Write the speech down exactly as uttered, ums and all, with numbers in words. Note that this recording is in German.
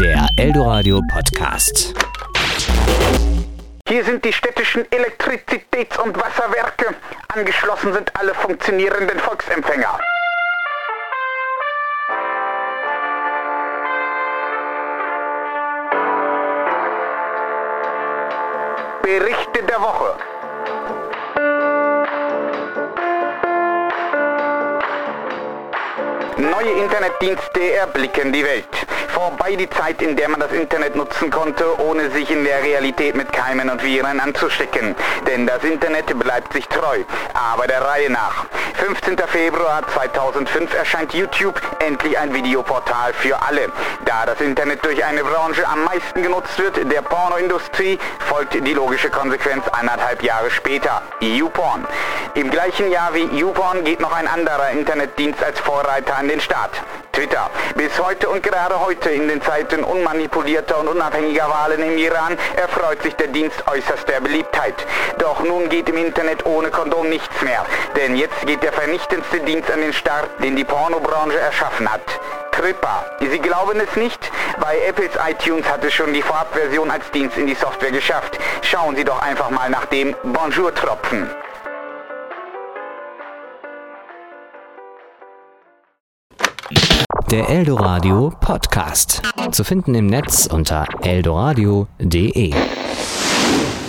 Der Eldoradio Podcast. Hier sind die städtischen Elektrizitäts- und Wasserwerke. Angeschlossen sind alle funktionierenden Volksempfänger. Berichte der Woche. Neue Internetdienste erblicken die Welt. Vorbei die Zeit, in der man das Internet nutzen konnte, ohne sich in der Realität mit Keimen und Viren anzustecken. Denn das Internet bleibt sich treu. Aber der Reihe nach. fünfzehnten Februar zweitausendfünf erscheint YouTube, endlich ein Videoportal für alle. Da das Internet durch eine Branche am meisten genutzt wird, der Pornoindustrie, folgt die logische Konsequenz anderthalb Jahre später. YouPorn. Im gleichen Jahr wie YouPorn geht noch ein anderer Internetdienst als Vorreiter an den Start. Twitter. Bis heute und gerade heute in den Zeiten unmanipulierter und unabhängiger Wahlen im Iran erfreut sich der Dienst äußerster Beliebtheit. Doch nun geht im Internet ohne Kondom nichts mehr. Denn jetzt geht der vernichtendste Dienst an den Start, den die Pornobranche erschaffen hat. Tripper. Sie glauben es nicht? Bei Apples iTunes hat es schon die Vorabversion als Dienst in die Software geschafft. Schauen Sie doch einfach mal nach dem Bonjour-Tropfen. Der Eldoradio Podcast. Zu finden im Netz unter eldoradio punkt de.